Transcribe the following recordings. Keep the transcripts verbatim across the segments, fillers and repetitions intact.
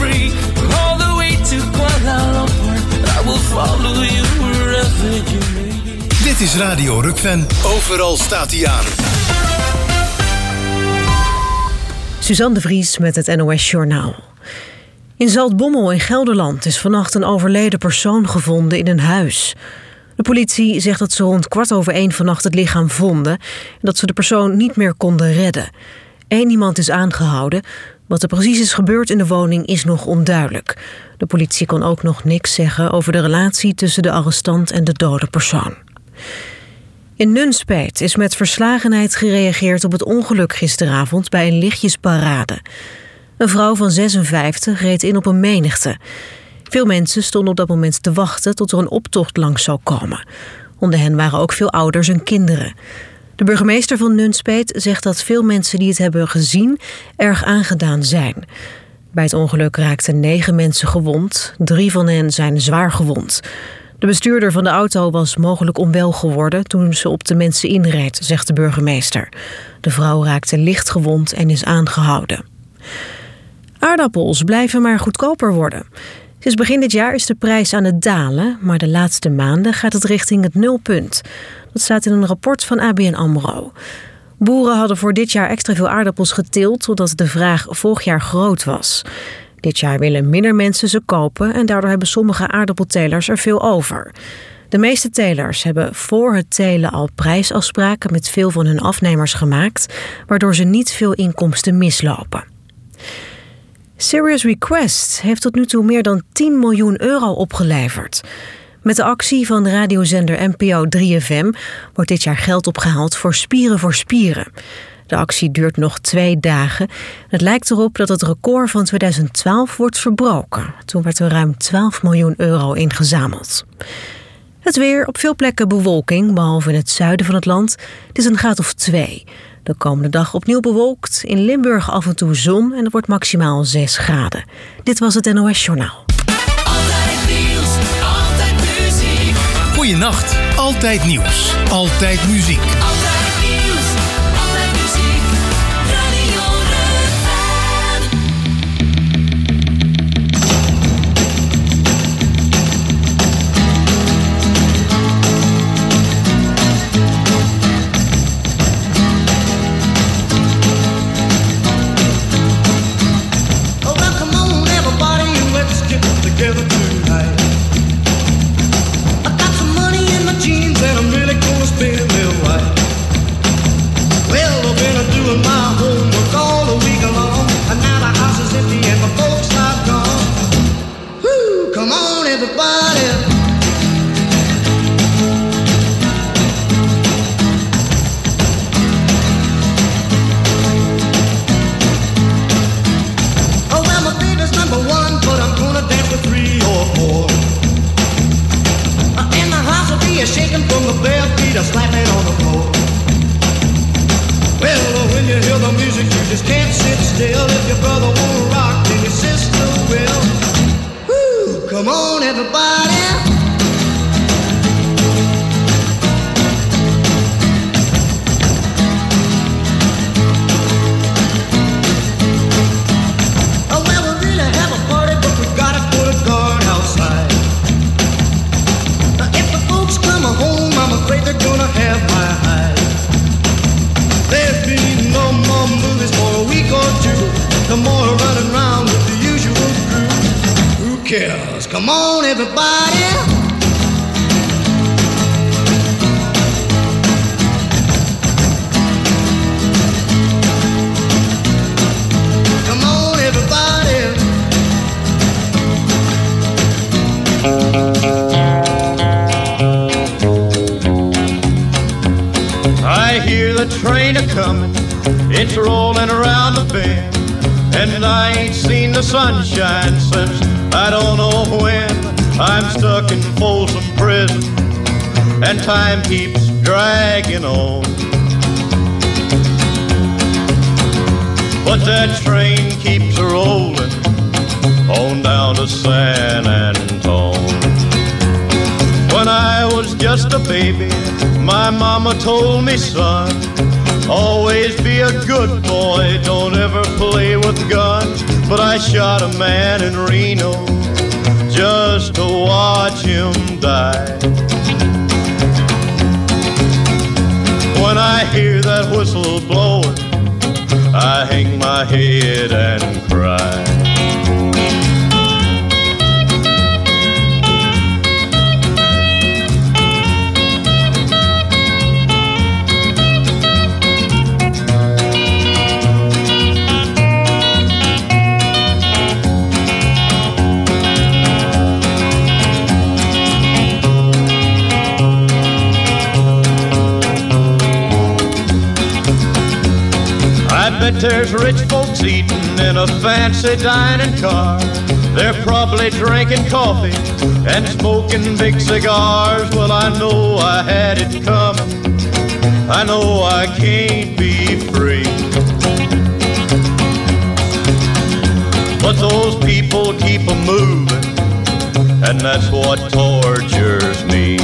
free. All the way to Kuala Lumpur, I will follow you wherever you may be. Dit is Radio Rukven. Overal staat hij aan. Suzanne de Vries met het N O S Journaal. In Zaltbommel in Gelderland is vannacht een overleden persoon gevonden in een huis. De politie zegt dat ze rond kwart over één vannacht het lichaam vonden en dat ze de persoon niet meer konden redden. Eén iemand is aangehouden. Wat er precies is gebeurd in de woning is nog onduidelijk. De politie kon ook nog niks zeggen over de relatie tussen de arrestant en de dode persoon. In Nunspeet is met verslagenheid gereageerd op het ongeluk gisteravond bij een lichtjesparade. Een vrouw van zesenvijftig reed in op een menigte. Veel mensen stonden op dat moment te wachten tot er een optocht langs zou komen. Onder hen waren ook veel ouders en kinderen. De burgemeester van Nunspeet zegt dat veel mensen die het hebben gezien erg aangedaan zijn. Bij het ongeluk raakten negen mensen gewond. Drie van hen zijn zwaar gewond. De bestuurder van de auto was mogelijk onwel geworden toen ze op de mensen inreed, zegt de burgemeester. De vrouw raakte licht gewond en is aangehouden. Aardappels blijven maar goedkoper worden. Sinds begin dit jaar is de prijs aan het dalen, maar de laatste maanden gaat het richting het nulpunt. Dat staat in een rapport van A B N AMRO. Boeren hadden voor dit jaar extra veel aardappels geteeld, omdat de vraag vorig jaar groot was. Dit jaar willen minder mensen ze kopen en daardoor hebben sommige aardappeltelers er veel over. De meeste telers hebben voor het telen al prijsafspraken met veel van hun afnemers gemaakt, waardoor ze niet veel inkomsten mislopen. Serious Request heeft tot nu toe meer dan tien miljoen euro opgeleverd. Met de actie van de radiozender N P O drie F M wordt dit jaar geld opgehaald voor Spieren voor Spieren. De actie duurt nog twee dagen. Het lijkt erop dat het record van tweeduizend twaalf wordt verbroken. Toen werd er ruim twaalf miljoen euro ingezameld. Het weer, op veel plekken bewolking, behalve in het zuiden van het land. Het is een graad of twee. De komende dag opnieuw bewolkt. In Limburg af en toe zon en het wordt maximaal zes graden. Dit was het N O S Journaal. Altijd nieuws, altijd muziek. Goeienacht. Altijd nieuws. Altijd muziek. Altijd nieuws, altijd muziek. Radio Rukven. Oh, well, come on, everybody, let's get together tonight. I got some money in my jeans and I'm really gonna spend it right. Well, I've been doing my homework all the week long, and now the house is empty and my folks are gone. Woo, come on, everybody. Oh, well, my baby's number one, but I'm gonna dance with three or four. Uh, And the house will be a shaking from the bare feet a slapping on the floor. Well, uh, when you hear the music, you just can't sit still. If your brother won't rock, then your sister will. Woo, come on, everybody. Oh, well, we really have a party, but we gotta put a guard outside. Now, if the folks come home, I'm afraid they're gonna have my hide. There'll be no more movies for a week or two. No more running around with the usual crew. Who cares? Come on, everybody. Come on, everybody. I hear the train a-comin', it's rolling around the bend, and I ain't seen the sunshine since I don't know when. I'm stuck in Folsom Prison, and time keeps dragging on. But that train keeps rolling on down to San Antone. When I was just a baby, my mama told me, son, always be a good boy, don't ever play with guns. but I shot a man in Reno just to watch him die. When I hear that whistle blowing, I hang my head and cry. I bet there's rich folks eating in a fancy dining car. They're probably drinking coffee and smoking big cigars. Well, I know I had it coming. I know I can't be free. But those people keep a moving, and that's what tortures me.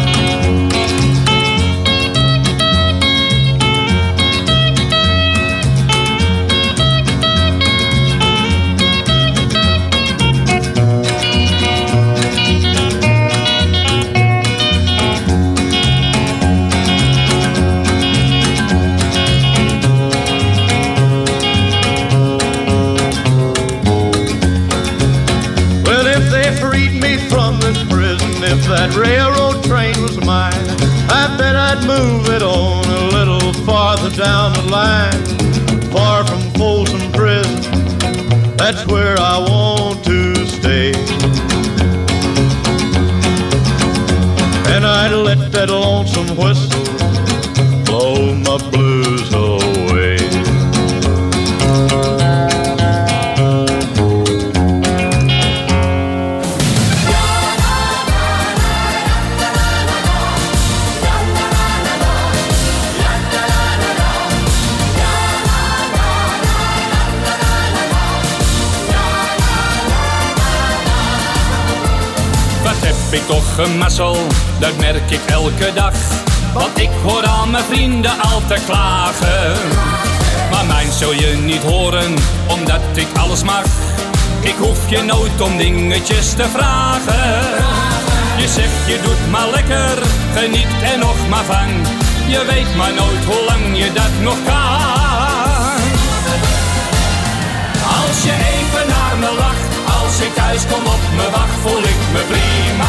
If that railroad train was mine, I bet I'd move it on a little farther down the line, far from Folsom Prison. That's where I want to stay. And I'd let that lonesome whistle blow my blues away. Heb ik toch een mazzel, dat merk ik elke dag. Want ik hoor al mijn vrienden al te klagen. Maar mijn zul je niet horen, omdat ik alles mag. Ik hoef je nooit om dingetjes te vragen. Je zegt je doet maar lekker, geniet er nog maar van. Je weet maar nooit hoe lang je dat nog kan. Als je even naar me lacht, als ik thuis kom op me wacht, voel ik me prima.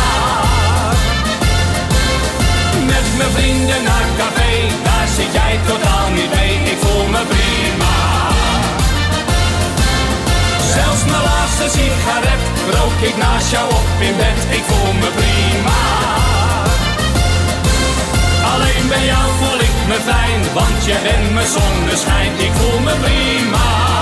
Met mijn vrienden naar het café, daar zit jij totaal niet mee, ik voel me prima. Zelfs mijn laatste sigaret rook ik naast jou op in bed, ik voel me prima. Alleen bij jou voel ik me fijn, want je bent mijn zonneschijn, ik voel me prima.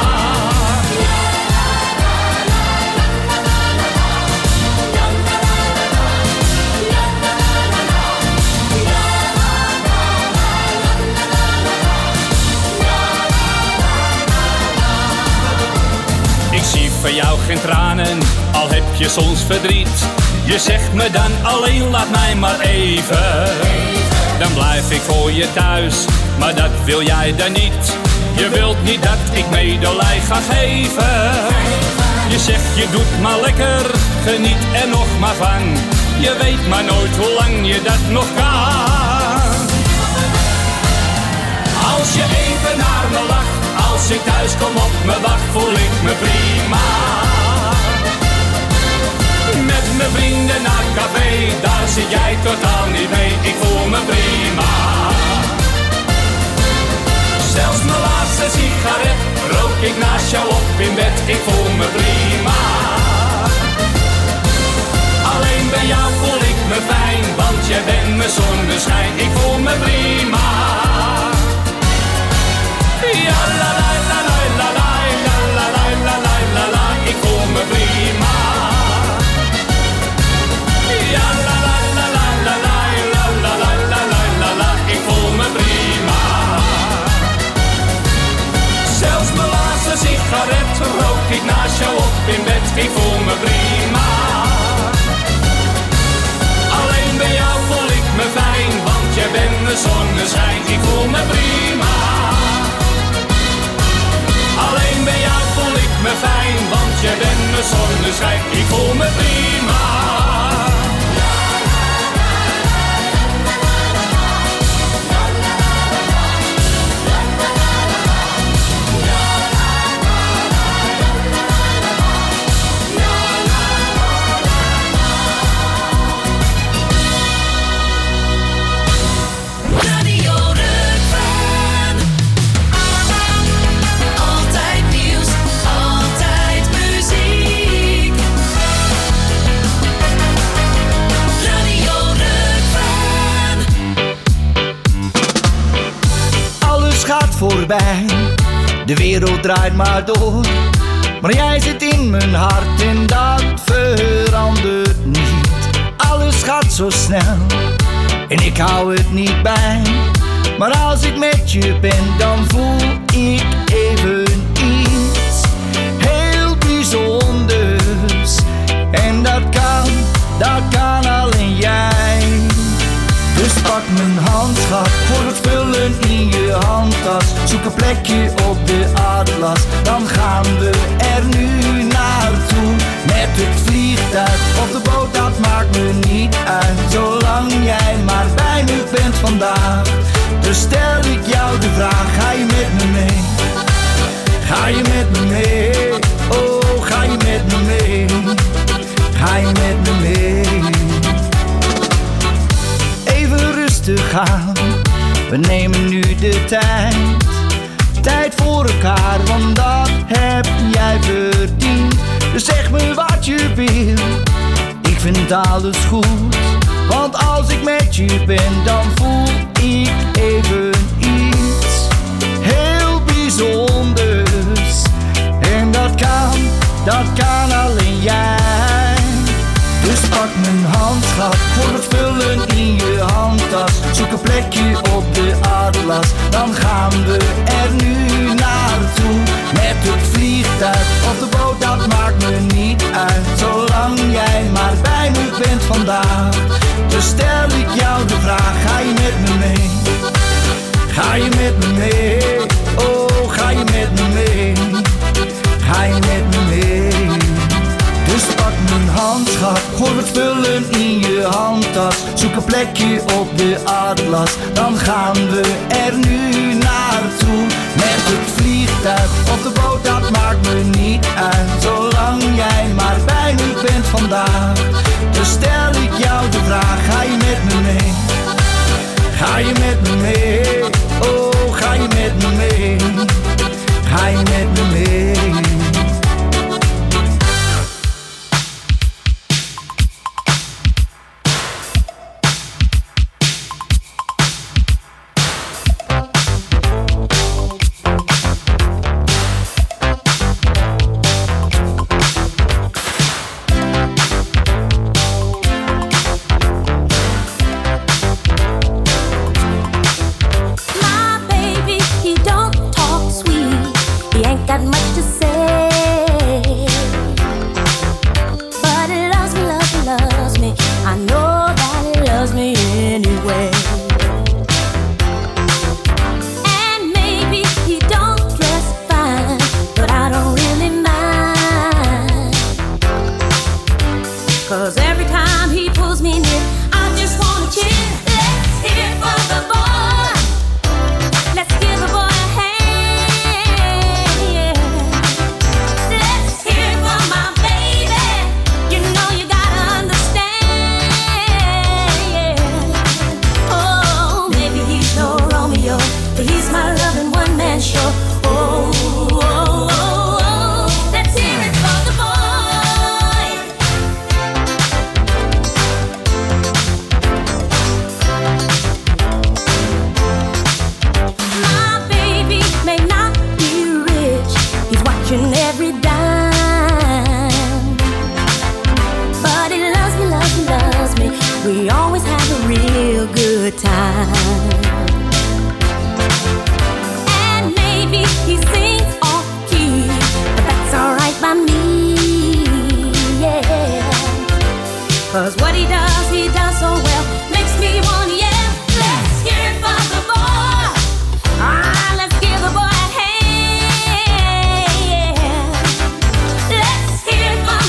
Ik zie voor jou geen tranen, al heb je soms verdriet. Je zegt me dan alleen laat mij maar even. Dan blijf ik voor je thuis, maar dat wil jij dan niet. Je wilt niet dat ik medelij ga geven. Je zegt je doet maar lekker, geniet er nog maar van. Je weet maar nooit hoe lang je dat nog kan. Als je even naar me lacht, als ik thuis kom op me wacht, voel ik me prima. Met mijn vrienden naar het café, daar zit jij totaal niet mee, ik voel me prima. Zelfs mijn laatste sigaret rook ik naast jou op in bed, ik voel me prima. Alleen bij jou voel ik me fijn, want jij bent mijn zonneschijn, ik voel me prima. Ja la la la la la la la la la la la la la, ik voel me prima. Ja la la la la la la la la la la la la la, ik voel me prima. Zelfs mijn laatste sigaret rook ik naast jou op in bed, ik zonneschijn, ik voel me prima. Voorbij, de wereld draait maar door, maar jij zit in mijn hart en dat verandert niet. Alles gaat zo snel en ik hou het niet bij, maar als ik met je ben dan voel ik even iets heel bijzonders. En dat kan, dat kan alleen jij. Dus pak mijn hand, schat, voor het vullen in je handtas. Zoek een plekje op de atlas, dan gaan we er nu naartoe. Met het vliegtuig of de boot, dat maakt me niet uit, zolang jij maar bij me bent vandaag. Dus stel ik jou de vraag, ga je met me mee? Ga je met me mee? Oh, ga je met me mee? Ga je met me mee? Even rustig aan, we nemen nu de tijd. Tijd voor elkaar, want dat heb jij verdiend. Dus zeg me wat je wil, ik vind alles goed. Want als ik met je ben, dan voel ik even iets heel bijzonders. En dat kan, dat kan alleen jij. Dus pak mijn hand, schat, voor het vullen in je handtas. Zoek een plekje op de atlas, dan gaan we er nu naartoe. Met het vliegtuig of de boot, dat maakt me niet uit, zolang jij maar bij me bent vandaag. Dus stel ik jou de vraag, ga je met me mee? Ga je met me mee? Oh, ga je met me mee? Ga je met me mee? Dus pak mijn hand, schat, gooi het vullen in je handtas. Zoek een plekje op de atlas, dan gaan we er nu naartoe. Met het vliegtuig of de boot, dat maakt me niet uit, zolang jij maar bij me bent vandaag. Dus stel ik jou de vraag, ga je met me mee? Ga je met me mee? Oh, ga je met me mee? Ga je met me mee? Let's hear it for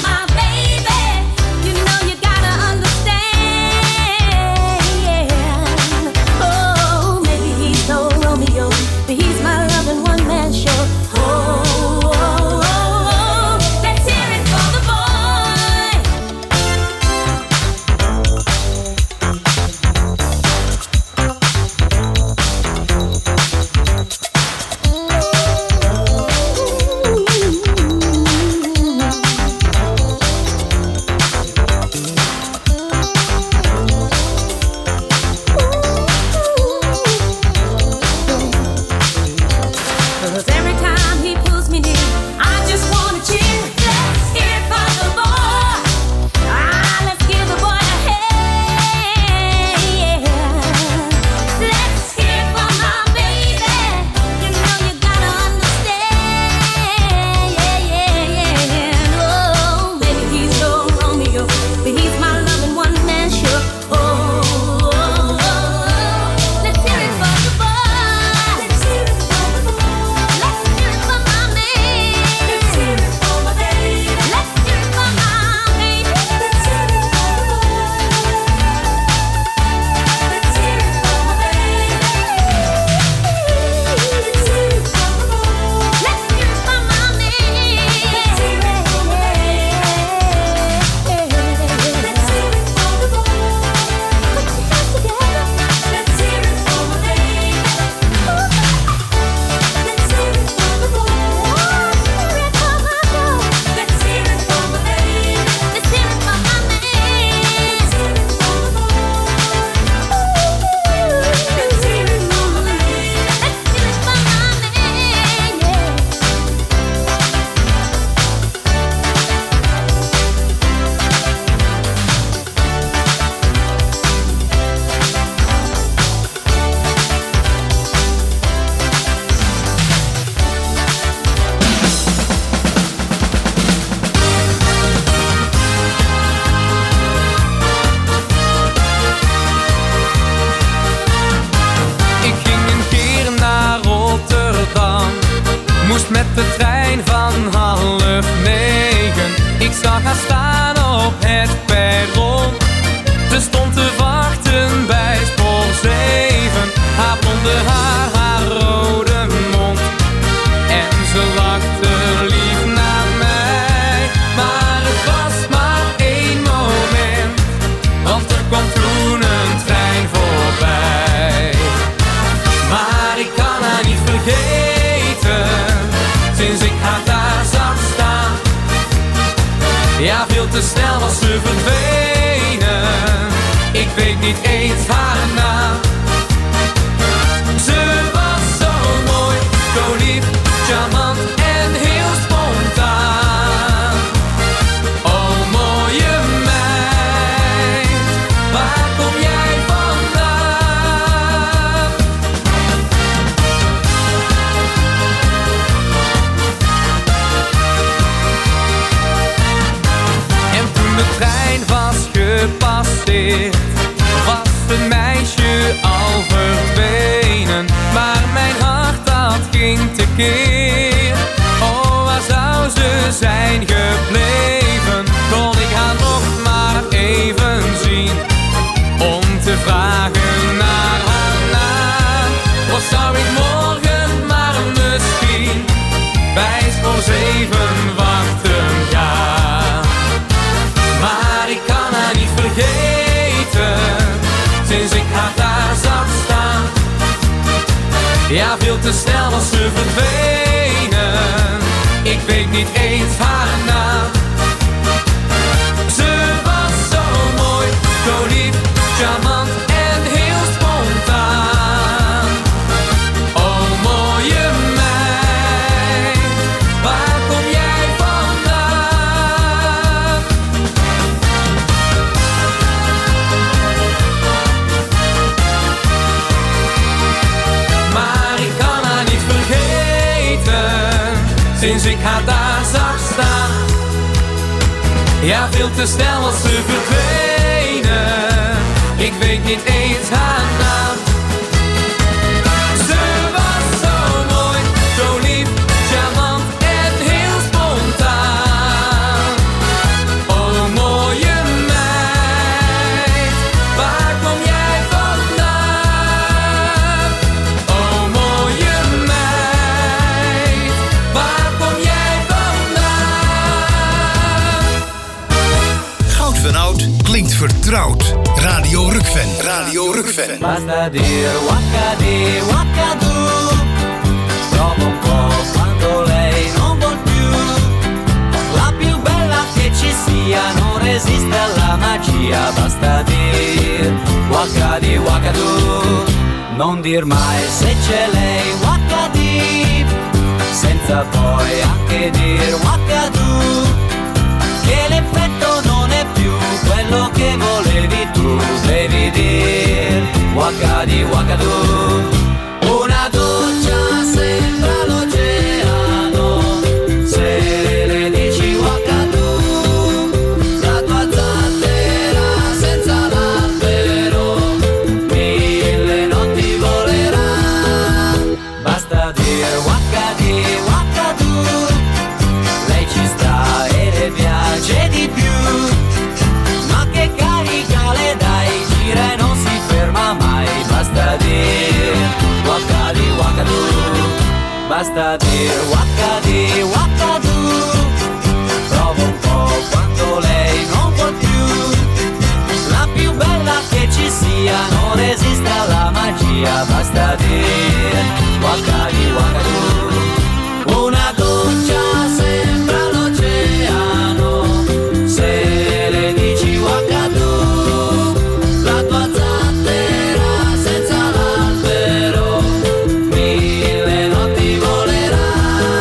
het perron. Ze stond te wachten bij spoor zeven. Haar blonde haar, haar rode mond. En ze lachte lief naar mij. Maar het was maar één moment, want er kwam toen een trein voorbij. Maar ik kan haar niet vergeten, sinds ik haar daar zag staan. Ja, veel te snel was ze verdwenen, ik weet niet eens haar naam. Ze was zo mooi, zo lief, charmant en heel spontaan. Oh mooie meid, waar kom jij vandaan? En toen de trein was gepasseerd, was het meisje al verdwenen. Maar mijn hart dat ging tekeer. Oh, waar zou ze zijn gebleven? Kon ik haar nog maar even zien, om te vragen naar haar naam. Of zou ik morgen maar misschien bij spoor zeven wachten gaan? Maar ik kan haar niet vergeten, sinds ik haar daar zag staan. Ja, veel te snel was ze verdwenen, ik weet niet eens haar naam. Ze was zo mooi, zo lief, charmant en heel spontaan. Oh mooie meid, waar kom jij vandaan? Maar ik kan haar niet vergeten, sinds ik haar daar zag staan. Ja, veel te snel was ze verdwenen, ik weet niet eens haar naam. Ze was zo mooi, zo lief, charmant en heel spontaan. Oh mooie meid, waar kom jij vandaan? Oh mooie meid, waar kom jij vandaan? Goud van Oud klinkt vertrouwd. Radio Rukven. Radio Rukven. Basta dire wakadi wakadu, dopo un po' quando lei non vuol più. La più bella che ci sia non resiste alla magia. Basta dire wakadi wakadu, non dir mai se c'è lei wakadi, senza poi anche dir wakadu, che l'effetto non è più quello che volevi tu. Devi dir wakadi wakadu. Una doccia sembra l'oceano, se le dici wakadu. La tua zattera senza l'albero, mille notti volerà. Basta dir wakadi wakadu, lei ci sta e le piace di più. Ma che carica le dai, gira e non si ferma mai. Basta dir wakadi wakadu, basta dir wakadi wakadu. Provo un po' quando lei non vuol più. La più bella che ci sia non resiste alla magia. Basta dir wakadi wakadu. Una doccia sembra l'oceano, se le dici wakadu. La tua zattera senza l'albero, mille notti volerà.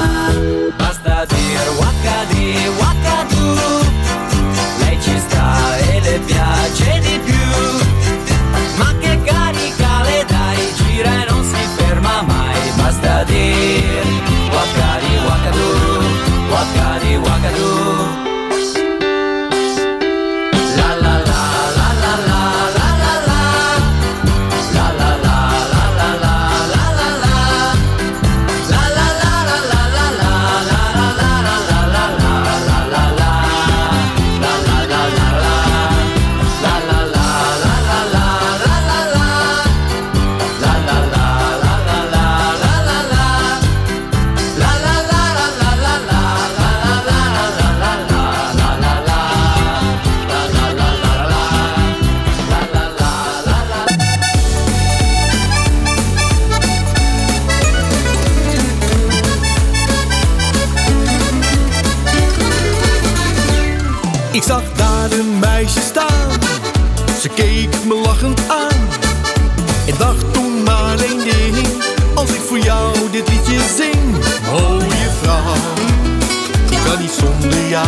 Ik zag daar een meisje staan, ze keek me lachend aan. En dacht toen maar één ding, als ik voor jou dit liedje zing. Mooie vrouw, ik kan niet zonder jou.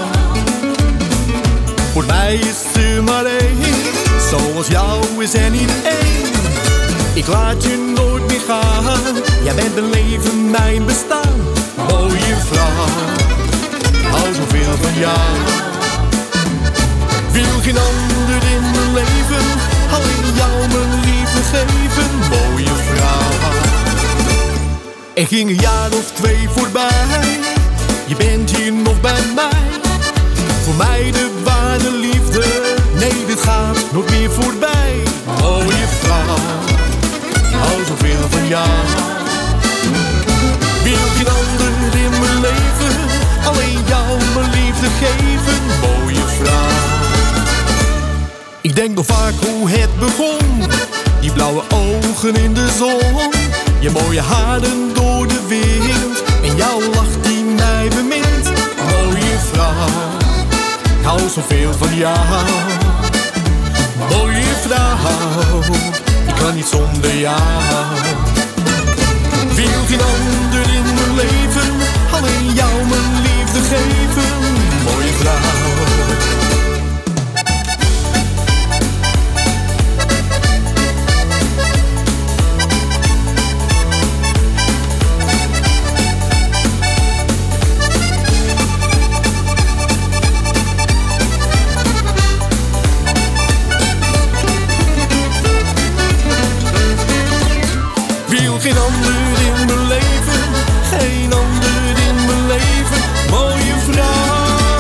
Voor mij is er maar één, zoals jou is er niet één. Ik laat je nooit meer gaan, jij bent mijn leven, mijn bestaan. Mooie vrouw, hou zoveel van jou. Wil geen ander in mijn leven, alleen jou mijn liefde geven. Mooie vrouw. Er ging een jaar of twee voorbij, je bent hier nog bij mij. Voor mij de ware liefde, nee dit gaat nooit meer voorbij. Mooie vrouw, hou zoveel van jou. Wil geen ander in mijn leven, alleen jou mijn liefde geven. Mooie vrouw. Ik denk nog vaak hoe het begon, die blauwe ogen in de zon. Je mooie haren door de wind, en jouw lach die mij bemint. Mooie vrouw, ik hou zoveel van jou. Mooie vrouw, ik kan niet zonder jou. Wil geen ander in mijn leven, alleen jou mijn liefde geven. Mooie vrouw. Geen ander in mijn leven, geen ander in mijn leven, mooie vrouw.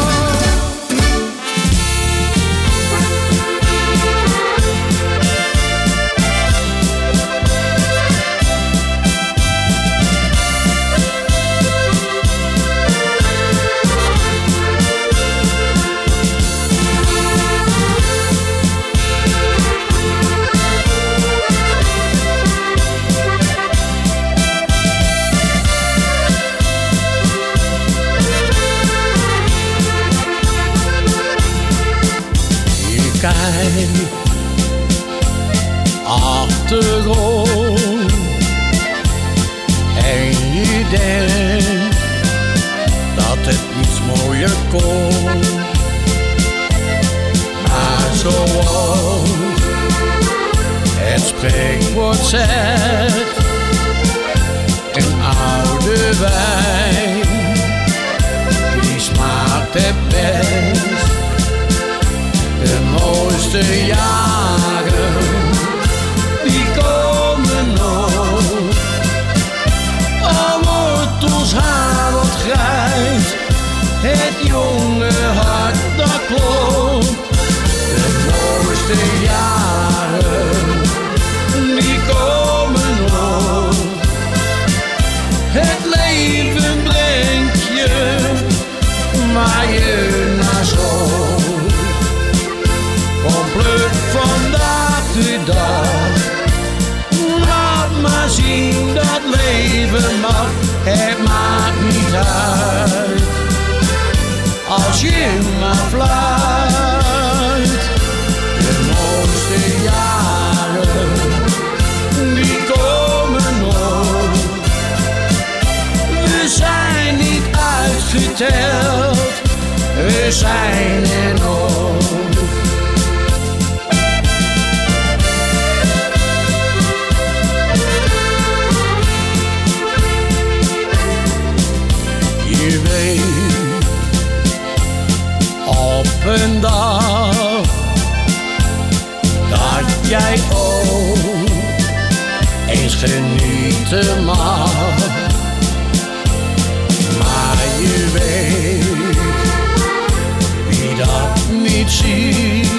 Kijk achterom en je denkt dat het niets mooier kon. Maar zoals het spreekwoord zegt, een oude wijn die smaakt het best. De mooiste jaren, die komen nog. Al wordt ons haar wat grijs, het jonge hart dat klopt. De mooiste jaren, die komen nog. Het leven brengt je, waar je naar zoekt. Kom pluk vandaag de dag, laat maar zien dat leven mag, het maakt niet uit. Als je maar fluit, de mooiste jaren, die komen nog. We zijn niet uitgeteld, we zijn er nog. Je weet, op een dag dat jij ook eens genieten mag. Maar je weet, wie dat niet ziet,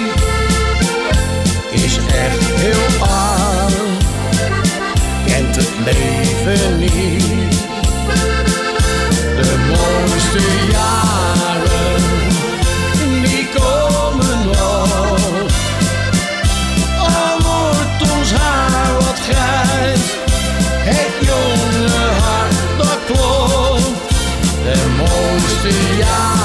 is echt heel arm, kent het leven niet. De mooiste jaren, die komen nog. Al wordt ons haar wat grijs, het jonge hart dat klopt. De mooiste jaren.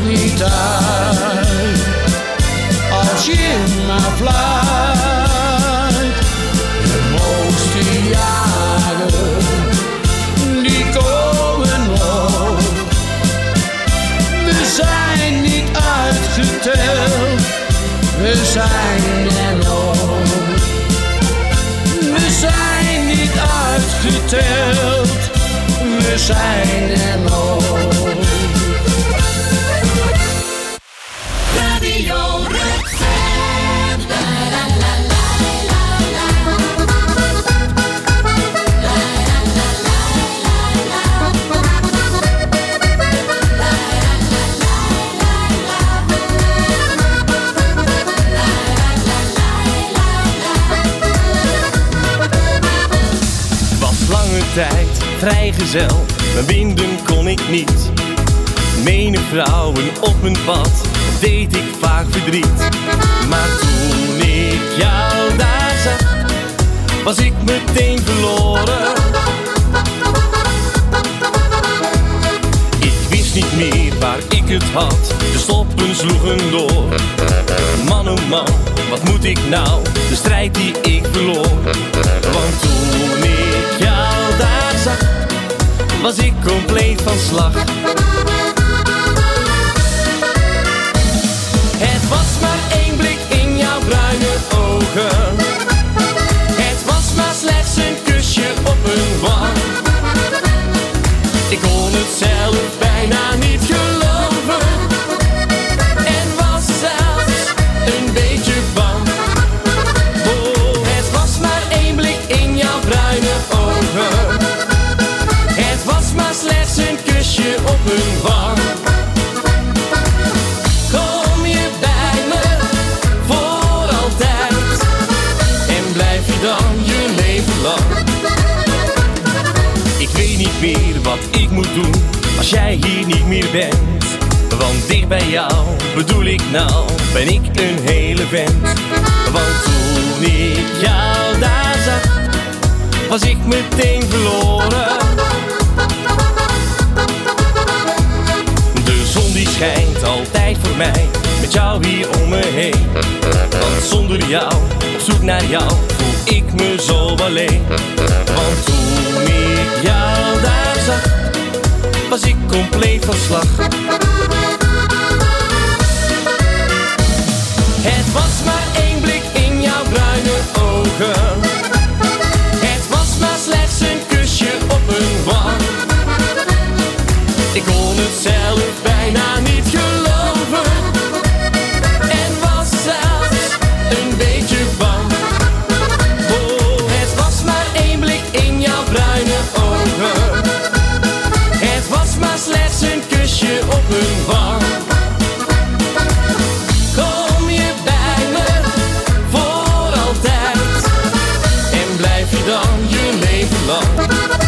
niet uit als je in mij fluit. De mooiste jaren, die komen nog. We zijn niet uitgeteld, we zijn er nog. We zijn niet uitgeteld, we zijn er nog. Radio Rukven. La la la la la la. La la la la la la. Was lange tijd vrijgezel, maar binden kon ik niet. Menig vrouwen op mijn pad, deed ik vaak verdriet. Maar toen ik jou daar zag, was ik meteen verloren. Ik wist niet meer waar ik het had, de stoppen sloegen door. Man oh man, wat moet ik nou, de strijd die ik verloor. Want toen ik jou daar zag, was ik compleet van slag. Het was maar één blik in jouw bruine ogen. Het was maar slechts een kusje op een wang. Ik kon het zelf bijna niet geloven en was zelfs een beetje bang. Oh, het was maar één blik in jouw bruine ogen. Het was maar slechts een kusje op een wang. Kom je bij me voor altijd en blijf je dan je leven lang. Ik weet niet meer wat ik moet doen als jij hier niet meer bent. Want dicht bij jou, bedoel ik nou, ben ik een hele vent. Want toen ik jou daar zag, was ik meteen verloren. De zon die schijnt altijd voor mij, met jou hier om me heen. Want zonder jou, op zoek naar jou, voel ik me zo alleen. Want toen ik jou daar zag, was ik compleet van slag. Het was maar één blik in jouw bruine ogen. Het was maar slechts een kusje op een wang. Ik kon het zelf bijna niet geloven en was zelfs een beetje bang. Oh, het was maar één blik in jouw bruine ogen. Het was maar slechts een kusje op een wang. Kom je bij me voor altijd en blijf je dan je leven lang.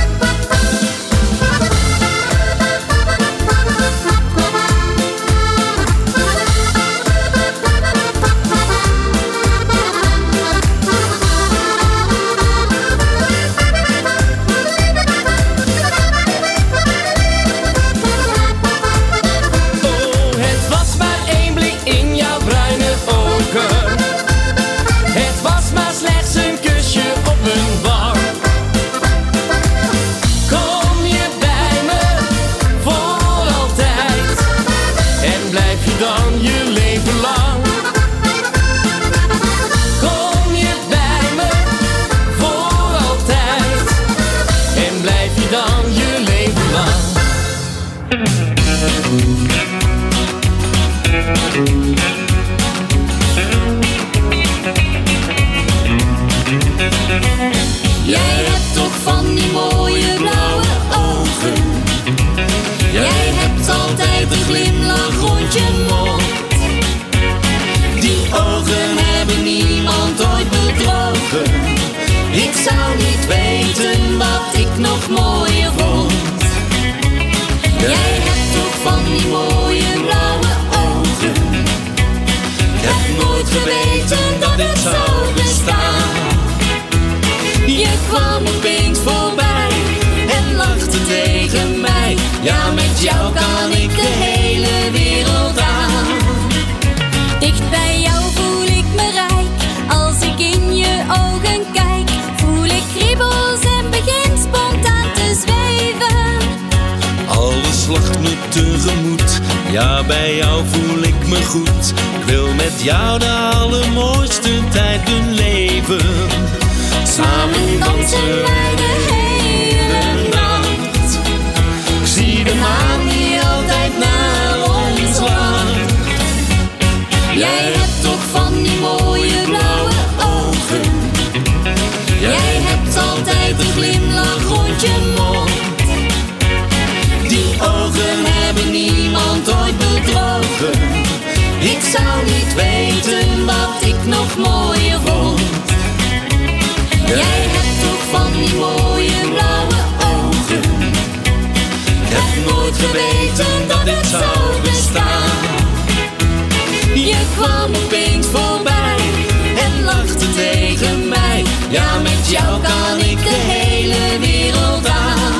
Jij hebt toch van die mooie blauwe ogen. Jij hebt altijd een glimlach rond je mond. Die ogen hebben niemand ooit bedrogen. Ik zou niet weten wat ik nog mooier vond. Jij hebt toch van die mooie blauwe ogen. Ik heb nooit geweten dat het zou bestaan. Je kwam opeens voorbij en lachte tegen mij. Ja, met jou kan ik de hele wereld Ja, bij jou voel ik me goed. Ik wil met jou de allermooiste tijd doen leven. Samen dansen wij de hele nacht. Ik zie de maan die altijd naar ons lacht. Jij hebt toch van die mooie blauwe ogen. Jij hebt altijd een glimlach rond je mond. Die ogen hebben niemand ooit bedrogen. Ik zou niet weten wat ik nog mooier vond. Jij hebt toch van die mooie blauwe ogen. Ik heb nooit geweten dat dit zou bestaan. Je kwam opeens voorbij en lachte tegen mij. Ja, met jou kan ik de hele wereld aan.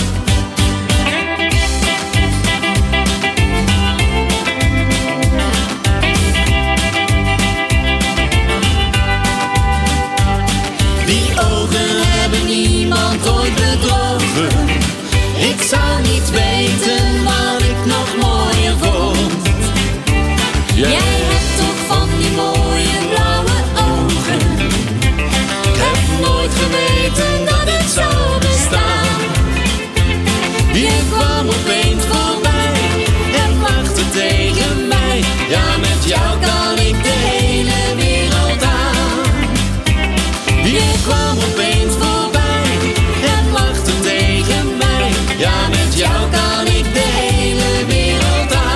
Die ogen hebben niemand ooit bedrogen. Ik zou niet weten wat ik nog mooier vond. Jij hebt toch van die mooie blauwe ogen. Ik heb nooit geweten dat dit zou bestaan. Je kwam opeens voorbij en lachte tegen mij. Ja, met jou kan ik de hele wereld aan. Je kwam opeens voorbij en lachte tegen mij. Ja, met jou kan ik de hele wereld aan.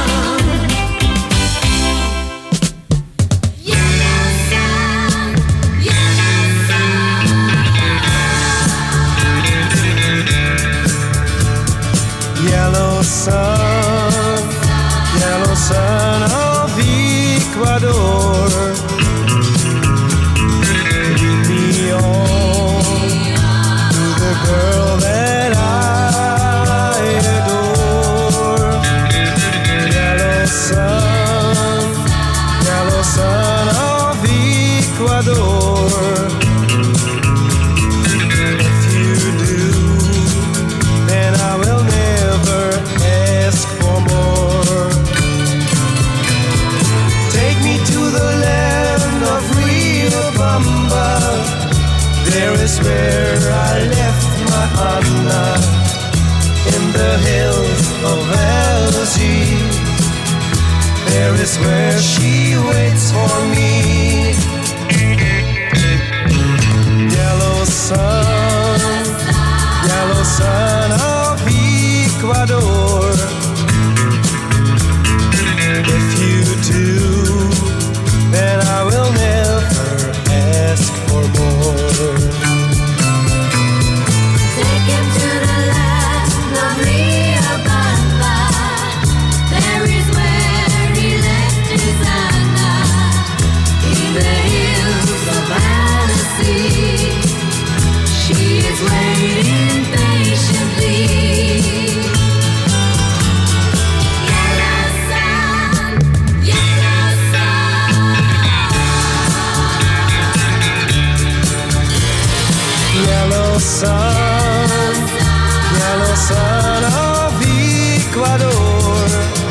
Yellow sun, yellow sun of Ecuador. Lead me on to the girl that I adore. Yellow sun, yellow sun of Ecuador. If you do, then I will never ask for more. Take me to the land of Riobamba. There is where I left my Anna, in the hills of Algiers. There is where she waits for me. Yellow sun, yellow sun of Ecuador. If you do, then I will never ask for more. Take him to the land of Riobamba. There is where he left his Anna, in the hills of Annecy. She is waiting patiently. Yellow sun, yellow sun. Yellow sun, yellow sun of Ecuador.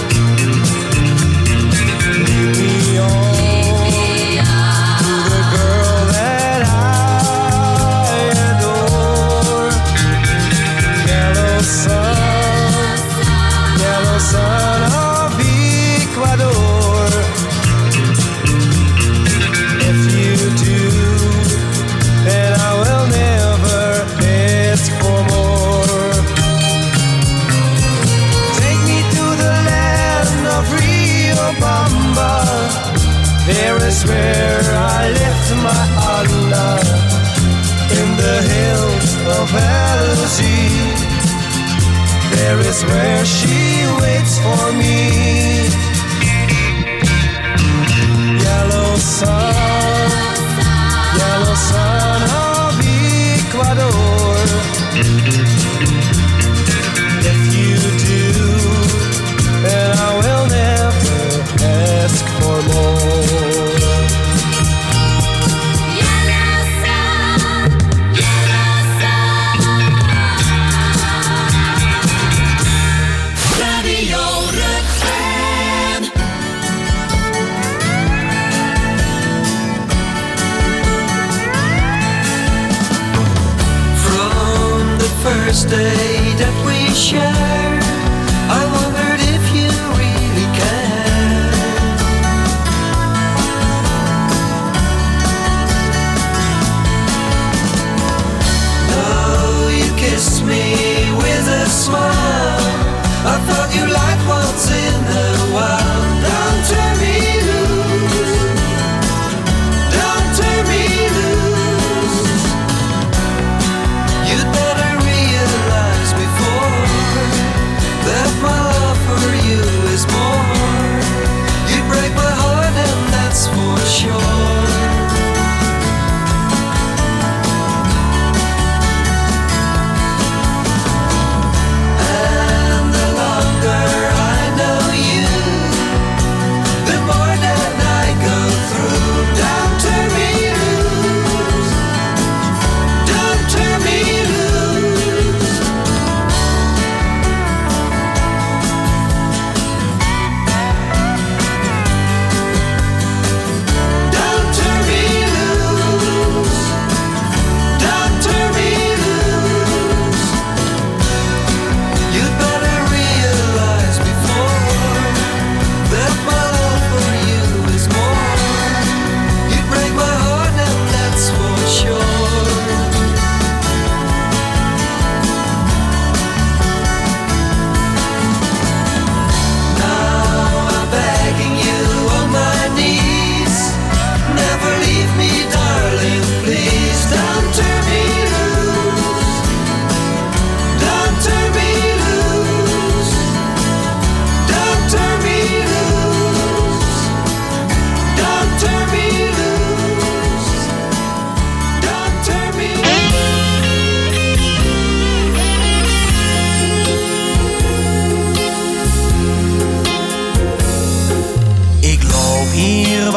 Lead me on to the girl that I adore. Yellow sun, yellow sun of Ecuador. If you do, then I will never ask for more. Take me to the land of Riobamba. There is where I left my Anna, in the hills of Algiers. There is where she waits for me. Yellow sun, yellow sun of Ecuador. If you do, then I will never ask for more. Yellow sun, yellow sun. Radio Rukven.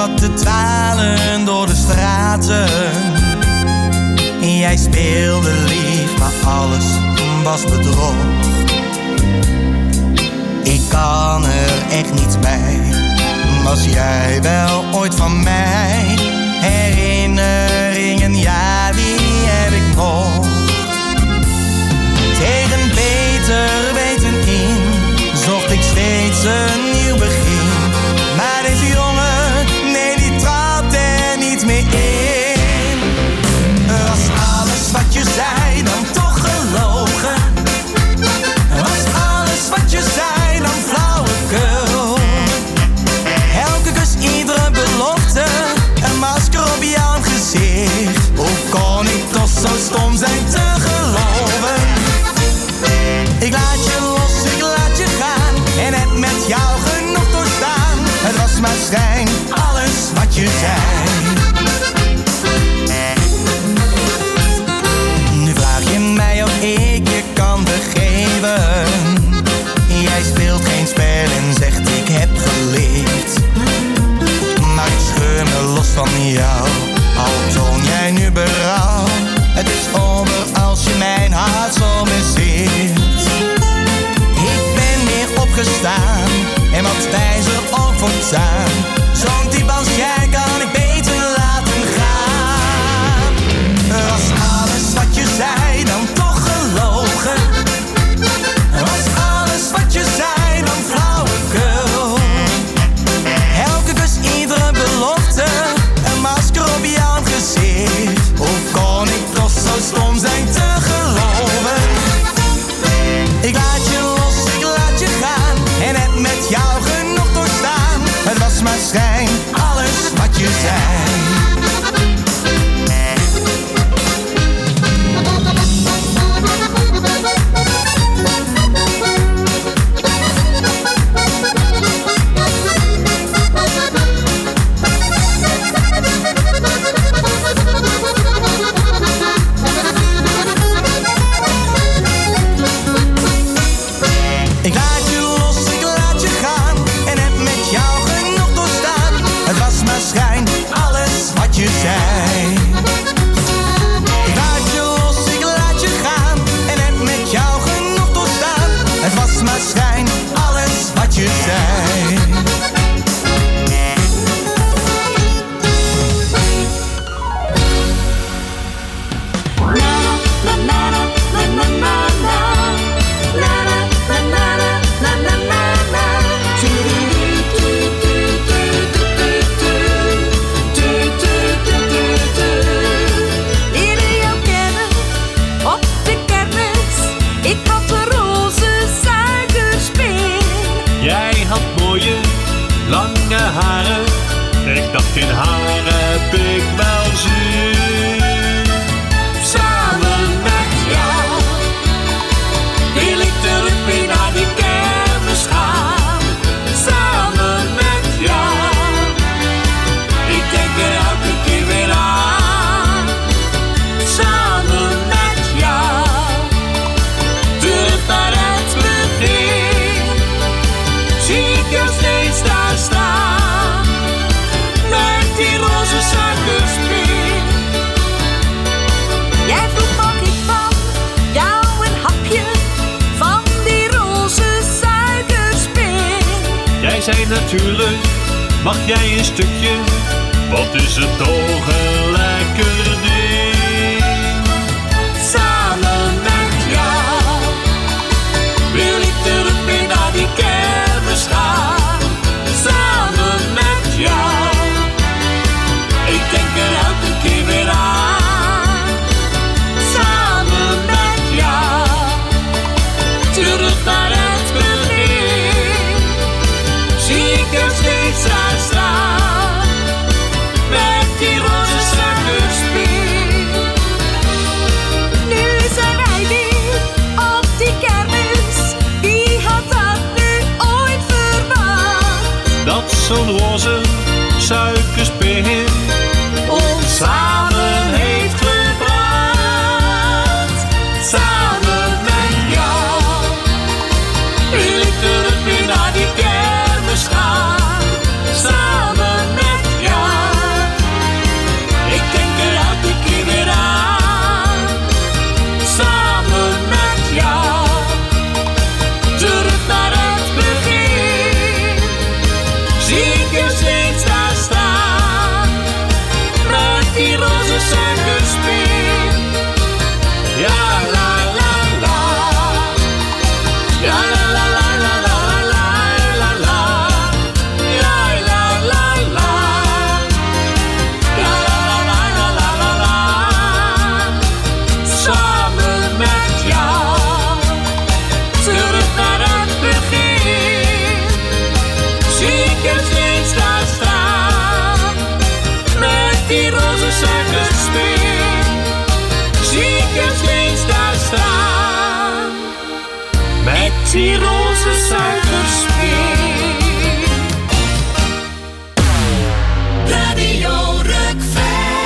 zat te dwalen door de straten. Jij speelde lief, maar alles was bedrog. Ik kan er echt niets bij. Was jij wel ooit van mij? Herinneringen, ja, die heb ik nog. Tegen beter weten in zocht ik steeds een nieuw begin. Maar deze jongen, nee, die trad er niet meer in. Was alles wat je zei dan toch gelogen? Was alles wat je zei dan flauwekul? Elke kus, iedere belofte, een masker op jouw gezicht. Hoe kon ik toch zo stom zijn te geloven? Ik laat je los, ik laat je gaan en heb met jou genoeg doorstaan. Het was maar schijn, alles wat je zei. Nu vraag je mij of ik je kan vergeven. Jij speelt geen spel en zegt ik heb geleerd. Maar ik scheur me los van jou, al toon jij nu berouw. Het is over als je mijn hart zo bezeert. Ik ben weer opgestaan en wat wijzer ook voortaan. Zo'n type als jij kan ik beter laten gaan. Was alles wat je zei dan toch gelogen? Was alles wat je zei dan flauwekul? Elke kus, iedere belofte, een masker op jouw gezicht. Hoe kon ik toch zo stom zijn te geloven? Ik laat je los, ik laat je gaan en heb met jou genoeg doorstaan. Het was maar schijn, alles wat je zei. Ik laat je los, ik laat je gaan en heb met jou genoeg doorstaan. Het was maar schijn, alles wat je zei. Ik laat je los, ik laat je gaan en heb met jou genoeg doorstaan. Het was maar schijn, alles wat je zei. Leerde jou kennen op de kermis. Ik had een roze suikerspin. Jij had mooie, lange haren. Ik dacht in haar heb ik wel zin. Samen met jou wil ik terug weer naar die kermis gaan. Samen met jou, ik denk er elke keer weer aan. Samen met jou, terug naar het begin. Zie ik jou steeds daar staan, met die roze suikerspin. Jij vroeg mag ik van jou een hapje van die roze suikerspin. Jij zei natuurlijk, mag jij een stukje? Wat is het toch een lekker ding. Samen met jou wil ik terug weer naar die kermis gaan. Samen met jou, ik denk er elke keer weer aan. Samen met jou, terug naar het begin. Zie ik er steeds daar staan, met die roze suikerspin. Nu zijn wij weer op die kermis. Wie had dat nu ooit verwacht? Dat zo'n roze suikerspin Ons samen heeft gebracht. Samen met jou wil ik terug weer naar die kermis gaan. Samen met jou. met die roze suikerspin. Radio Rukven.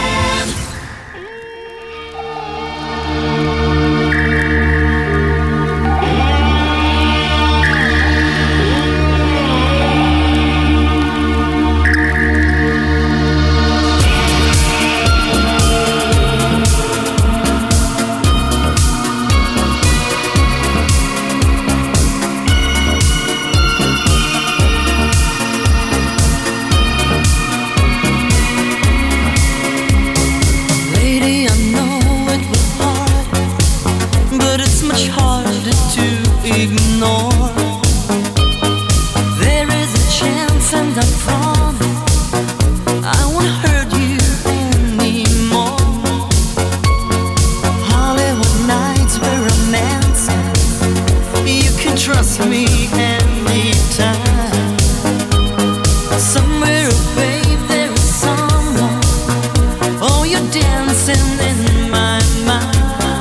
Ignore. There is a chance and I promise I won't hurt you anymore. Hollywood nights were romancing. You can trust me anytime. Somewhere, babe, there is someone. Oh, you're dancing in my mind.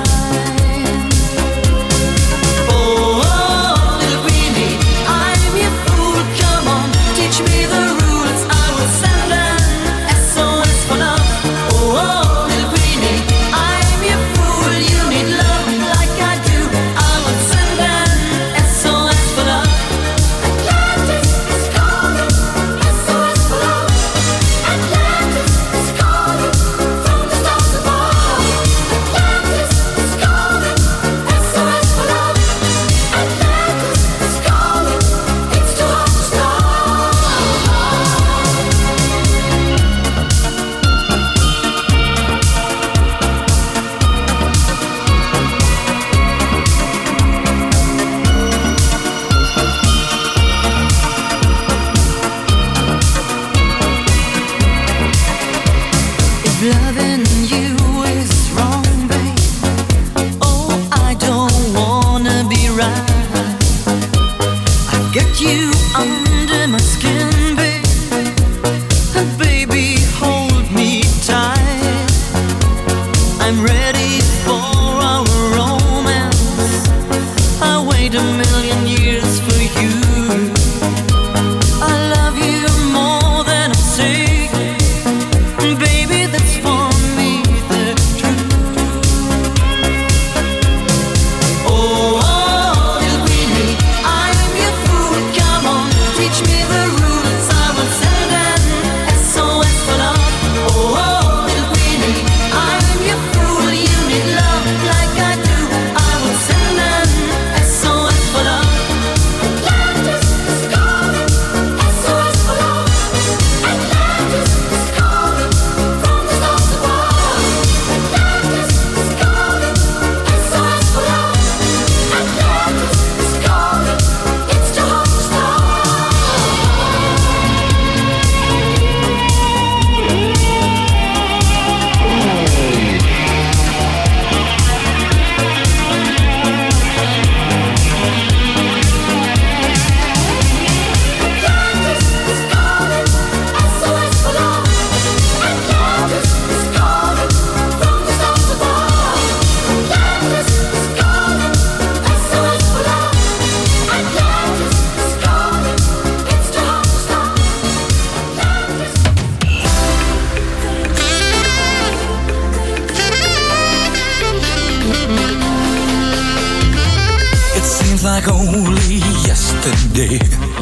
like only yesterday.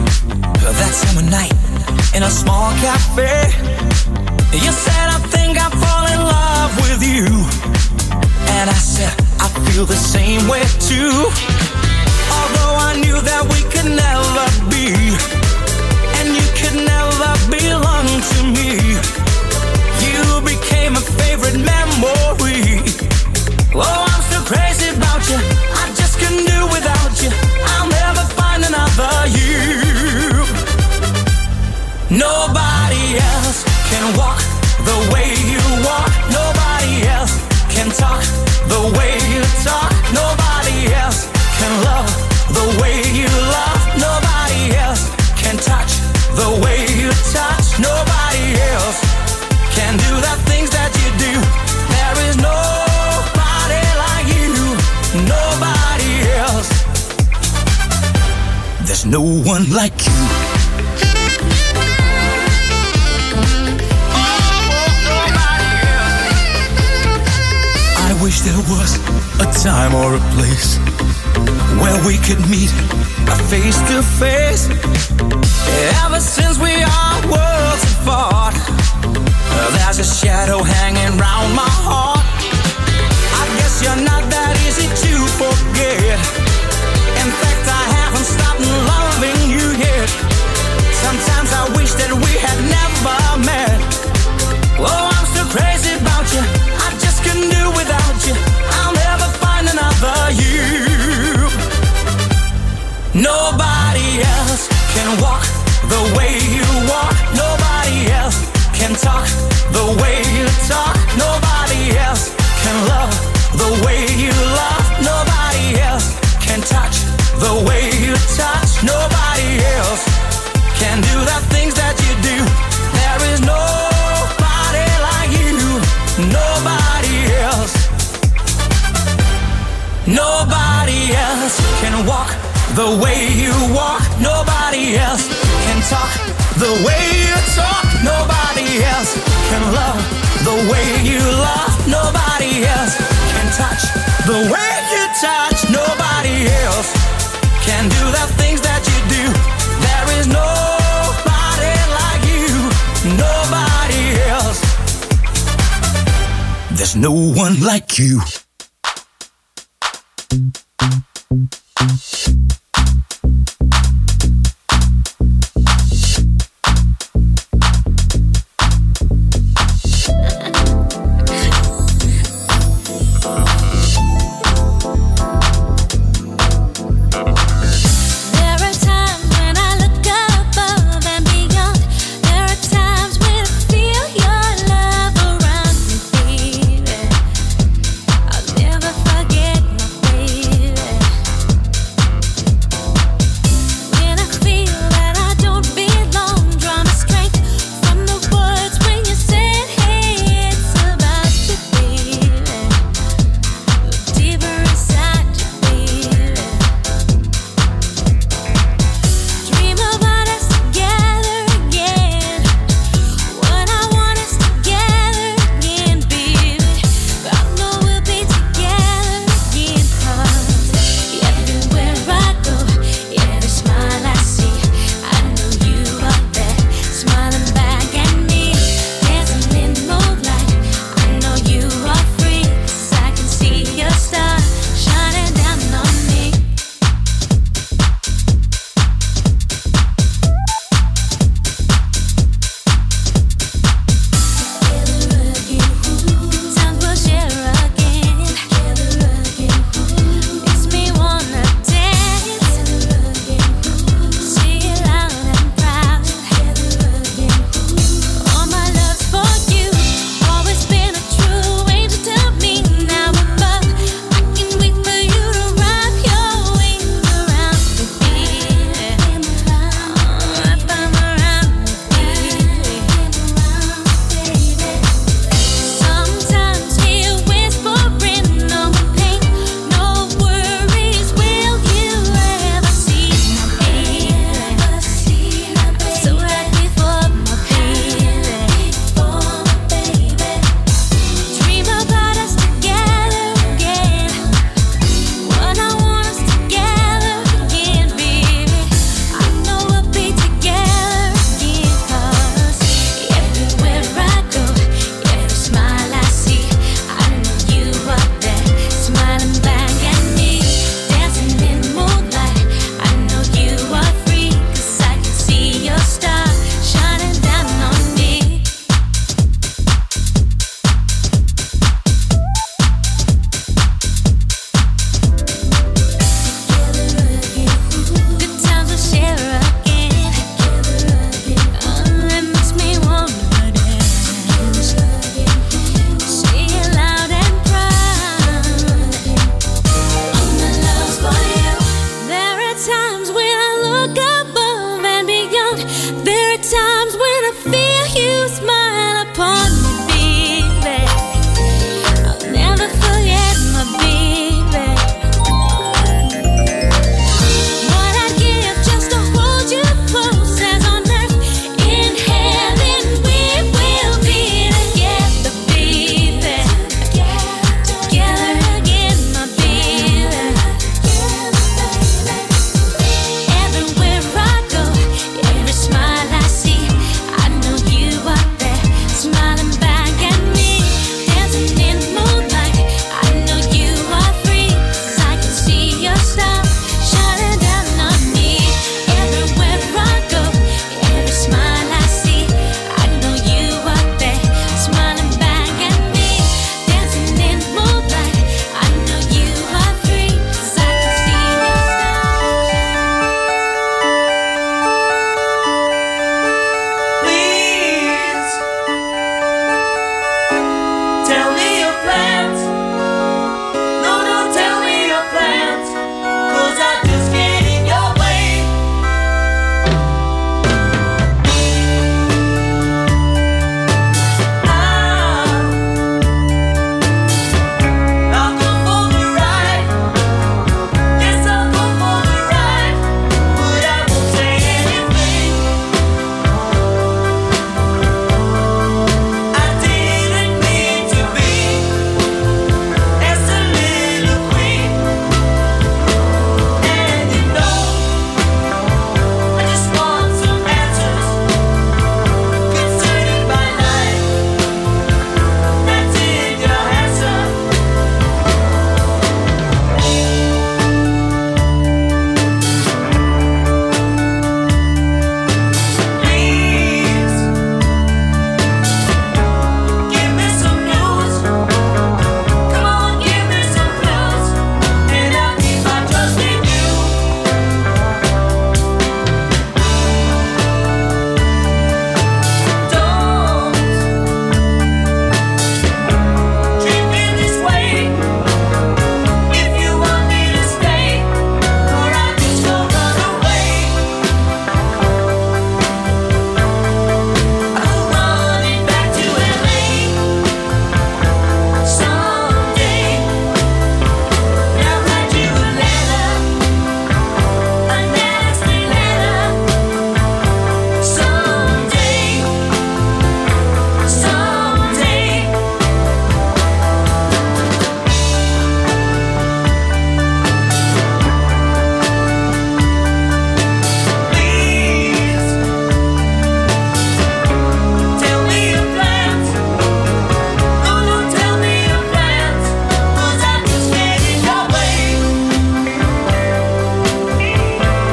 That summer night in a small cafe, you said, I think I fall in love with you. And I said, I feel the same way too. Although I knew that we could never be, and you could never belong to me, you became a favorite memory. Oh, I'm still crazy about you, I just couldn't do without you. I'll never find another you. Nobody else can walk the way you walk. Nobody else can talk the way you talk. Nobody else can no one like you. I wish there was a time or a place where we could meet face to face. Ever since we are worlds apart, there's a shadow hanging round my heart. I guess you're not that easy to forget. In fact, I haven't stopped loving you yet. Sometimes I wish that we had never met. Oh, I'm so crazy about you, I just couldn't do without you. I'll never find another you. Nobody else can walk the way you walk. Nobody else can talk the way you talk. Nobody else can love the way you love. Nobody else can touch the way you touch. Nobody else can do the things that you do. There is nobody like you. Nobody else. Nobody else can walk the way you walk. Nobody else can talk the way you talk. Nobody else can love the way you love. Nobody else can touch the way you touch. Nobody else can do the things that you do. There is nobody like you. Nobody else. There's no one like you.